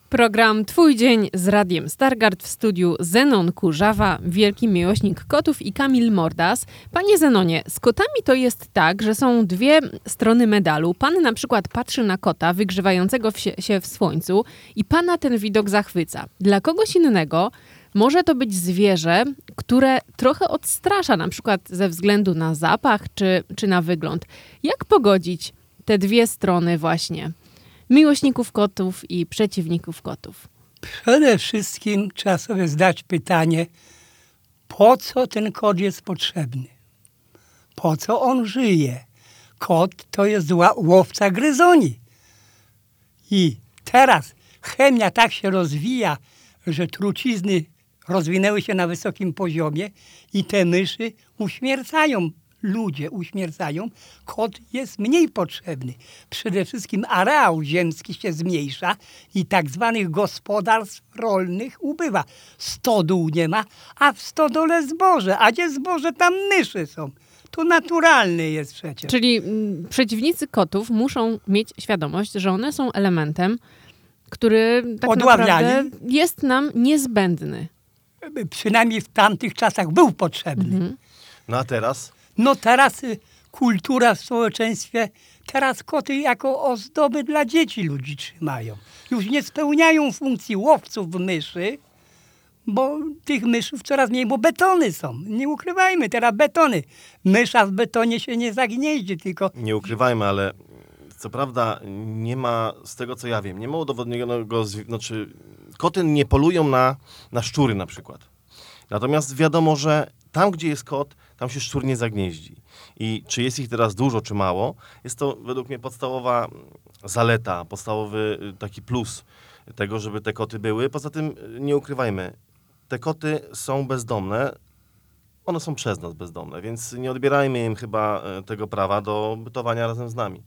Program Twój dzień z Radiem Stargard, w studiu Zenon Kurzawa, wielki miłośnik kotów, i Kamil Mordas. Panie Zenonie, z kotami to jest tak, że są dwie strony medalu. Pan na przykład patrzy na kota wygrzewającego się w słońcu i pana ten widok zachwyca. Dla kogoś innego może to być zwierzę, które trochę odstrasza, na przykład ze względu na zapach czy na wygląd. Jak pogodzić te dwie strony właśnie miłośników kotów i przeciwników kotów? Przede wszystkim trzeba sobie zdać pytanie, po co ten kot jest potrzebny? Po co on żyje? Kot to jest łowca gryzoni. I teraz chemia tak się rozwija, że trucizny rozwinęły się na wysokim poziomie i te myszy uśmiercają. Ludzie uśmiercają, kot jest mniej potrzebny. Przede wszystkim areał ziemski się zmniejsza i tak zwanych gospodarstw rolnych ubywa. Stodół nie ma, a w stodole zboże. A gdzie zboże, tam myszy są. To naturalne jest przecież. Czyli przeciwnicy kotów muszą mieć świadomość, że one są elementem, który tak naprawdę jest nam niezbędny. Przynajmniej w tamtych czasach był potrzebny. Mhm. No a teraz? No teraz kultura w społeczeństwie, teraz koty jako ozdoby dla dzieci ludzi trzymają. Już nie spełniają funkcji łowców myszy, bo tych myszów coraz mniej, bo betony są. Nie ukrywajmy, teraz betony. Mysza w betonie się nie zagnieździ, tylko... Nie ukrywajmy, ale co prawda nie ma, z tego co ja wiem, nie ma udowodnionego, znaczy koty nie polują na szczury na przykład. Natomiast wiadomo, że tam, gdzie jest kot, tam się szczur nie zagnieździ. I czy jest ich teraz dużo, czy mało, jest to według mnie podstawowa zaleta, podstawowy taki plus tego, żeby te koty były. Poza tym nie ukrywajmy, te koty są bezdomne, one są przez nas bezdomne, więc nie odbierajmy im chyba tego prawa do bytowania razem z nami.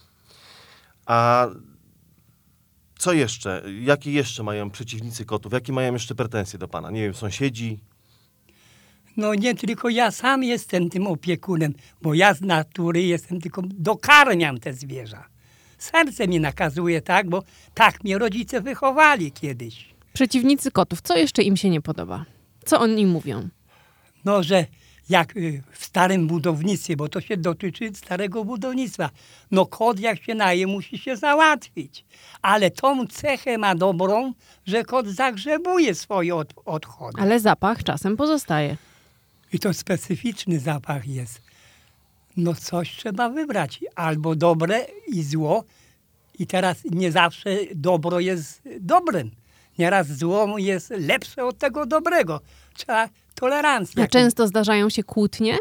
A co jeszcze? Jakie jeszcze mają przeciwnicy kotów? Jakie mają jeszcze pretensje do pana? Nie wiem, sąsiedzi? No nie tylko ja sam jestem tym opiekunem, bo ja z natury jestem tylko, dokarmiam te zwierzę. Serce mi nakazuje tak, bo tak mnie rodzice wychowali kiedyś. Przeciwnicy kotów, co jeszcze im się nie podoba? Co oni mówią? No, że jak w starym budownictwie, bo to się dotyczy starego budownictwa, no kot jak się naje, musi się załatwić. Ale tą cechę ma dobrą, że kot zagrzebuje swoje odchody. Ale zapach czasem pozostaje. I to specyficzny zapach jest. No coś trzeba wybrać. Albo dobre i zło. I teraz nie zawsze dobro jest dobrym. Nieraz zło jest lepsze od tego dobrego. Trzeba tolerancję. A często zdarzają się kłótnie?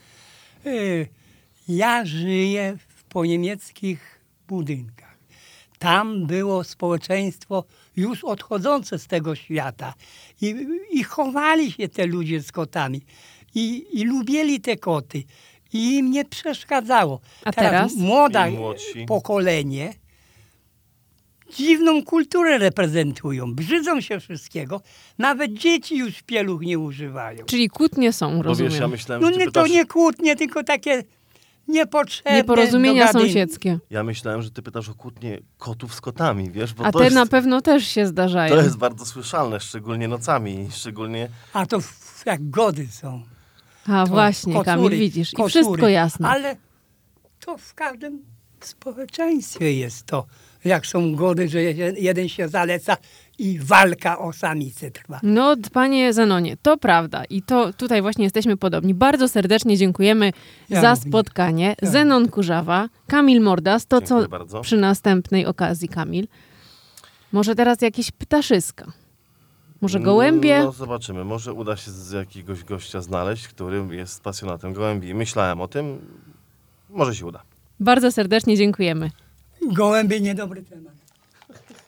Ja żyję w poniemieckich budynkach. Tam było społeczeństwo już odchodzące z tego świata. I chowali się te ludzie z kotami. I lubili te koty. I im nie przeszkadzało. A teraz? Młode pokolenie dziwną kulturę reprezentują. Brzydzą się wszystkiego. Nawet dzieci już pieluch nie używają. Czyli kłótnie są, Bo rozumiem. wiesz, ja myślałem, No że nie, to nie kłótnie, tylko takie niepotrzebne nieporozumienia dogadyny. sąsiedzkie. Ja myślałem, że ty pytasz o kłótnie kotów z kotami, wiesz? Bo A to te jest, na pewno też się zdarzają. to jest bardzo słyszalne, szczególnie nocami, szczególnie... A to jak gody są. A To właśnie, kocury, Kamil, widzisz. I kocury. wszystko jasne. Ale to w każdym społeczeństwie jest to. Jak są gody, że jeden się zaleca i walka o samicę trwa. No, panie Zenonie, to prawda. I to tutaj właśnie jesteśmy podobni. Bardzo serdecznie dziękujemy za spotkanie. Zenon Kurzawa, Kamil Mordas. To Dziękuję co bardzo. przy następnej okazji, Kamil? Może teraz jakieś ptaszyska? Może gołębie? No zobaczymy. Może uda się z jakiegoś gościa znaleźć, który jest pasjonatem gołębi. Myślałem o tym. Może się uda. Bardzo serdecznie dziękujemy. Gołębie niedobry temat.